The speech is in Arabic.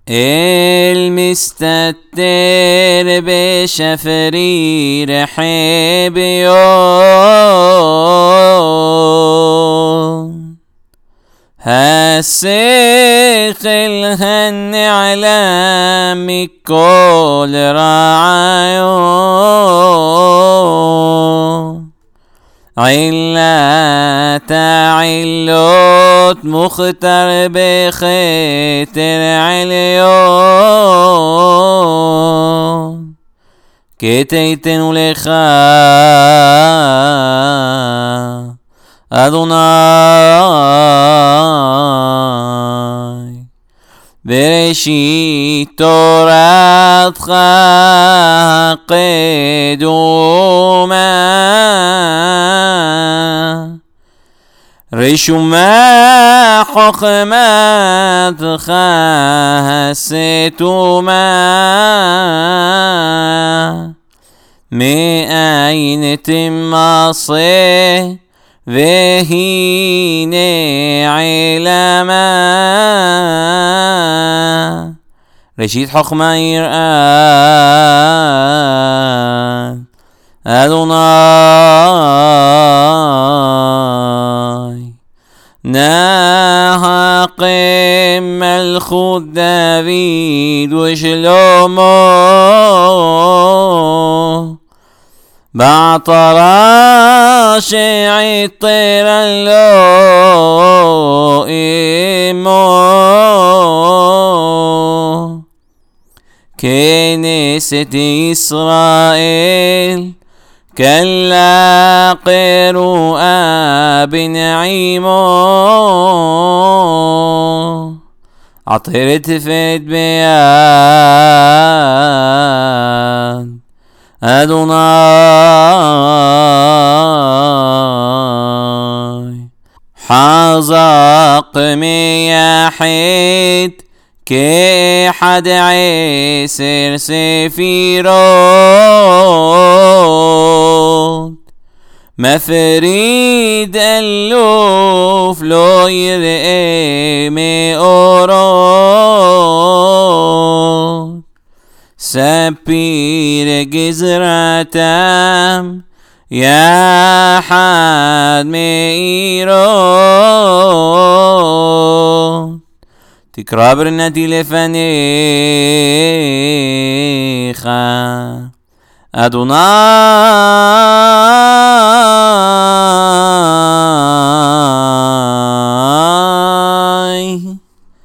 المستتر بشفرير حبيون هالسيخل هن على كل رعايون علة علوت مختر بخيتر عليون كتيتن ولخا أدوناي برشيت توراتך قدوما رشوما حكمتך هستوما מאין תמצא והנה עילמה ראשית חוכמה יראת אדוני ناقم ملخوت داويد وشلومو بعطرا شيعي الطير اللو إيمو كنيسة إسرائيل كلا قروءا بنعيمو عطرت فيت بيان أدوناي حزق مياحيد كي حد عيسر سفيرون مفريد اللوف لو يرئي مئورون سبير جزرتام يا حد مئيرون تكرار برنتي لفنيخا أدوناي